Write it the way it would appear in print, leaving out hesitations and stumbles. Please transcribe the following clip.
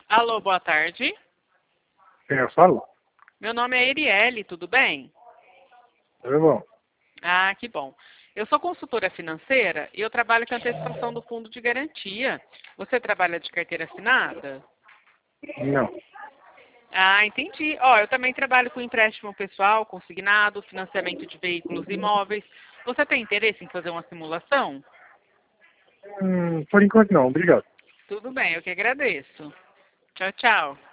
Alô, boa tarde. Quem eu falo? Meu nome é Erielle, tudo bem? Tudo bom? Ah, que bom. Eu sou consultora financeira e eu trabalho com antecipação do fundo de garantia. Você trabalha de carteira assinada? Não. Ah, entendi. Ó, eu também trabalho com empréstimo pessoal, consignado, financiamento de veículos e imóveis. Você tem interesse em fazer uma simulação? Por enquanto não, obrigado. Tudo bem, eu que agradeço. Tchau, tchau.